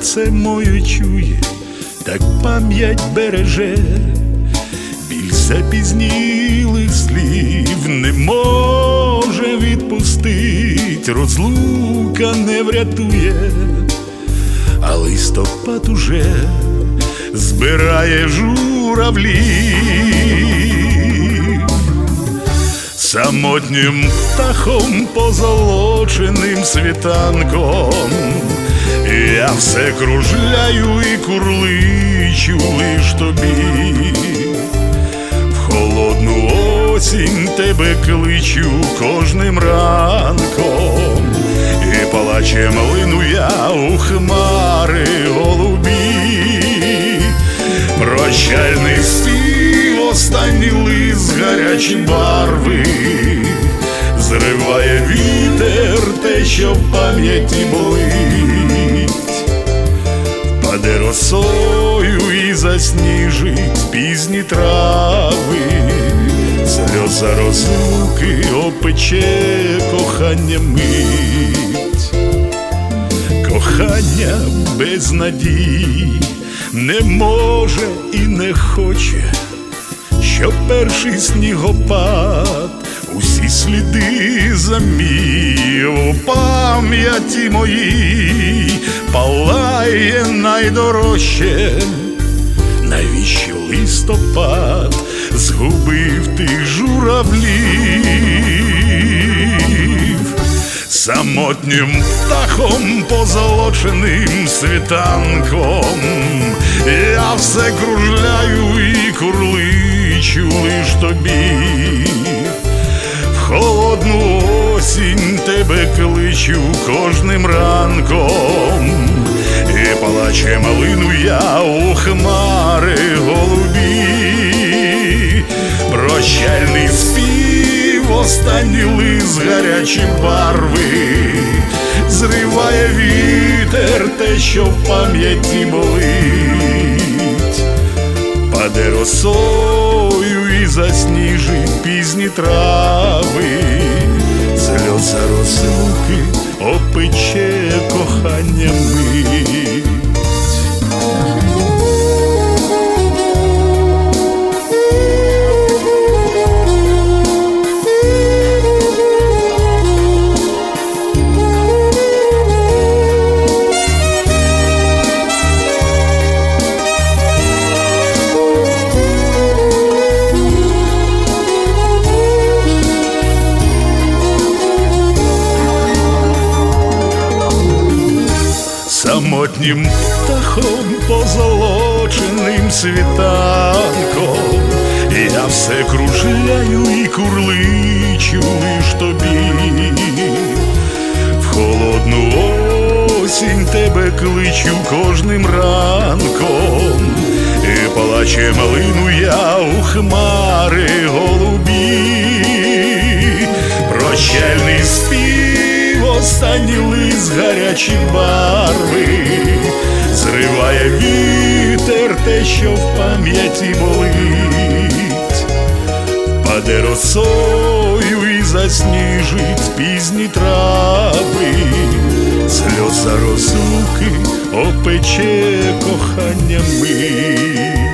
серце моє чує, так пам'ять береже, біль запізнілих слів не може відпустить, розлука не врятує, а листопад уже збирає журавлі. Самотнім птахом позолоченим світанком я все кружляю і курличу лиш тобі. В холодну осінь тебе кличу кожним ранком, і плачем лину я у хмари голубі. Прощальний спів, останній лист, гарячі барви, зриває вітер те, що в пам'яті болить. Впаде росою і засніжить пізні трави, сльоза розлуки опече кохання мить. Кохання без надії не може і не хоче, що перший снігопад усі сліди замів. У пам'яті моїй палає найдорожче, навіщо листопад згубив тих журавлів. Самотнім птахом позолоченим світанком я все кружляю і курличу лиш тобі. В холодну осінь тебе кличу кожним ранком, і плаче малину я у хмари голубі. Прощальний спів, останній лист, гарячі барви, зриває вітер те, що в пам'яті болить. Паде росою і засніжить пізні трави, сльоза розлуки опече кохання мить. Самотнім птахом позолоченим світанком я все кружляю і курличу лиш тобі. В холодну осінь тебе кличу кожним ранком, і плаче малину я у хмари голубі. Прощальний спів, останній лист, гарячі барви, зриває вітер те, що в пам'яті болить. Паде росою і засніжить пізні трави, сльоза розлуки опече кохання мить.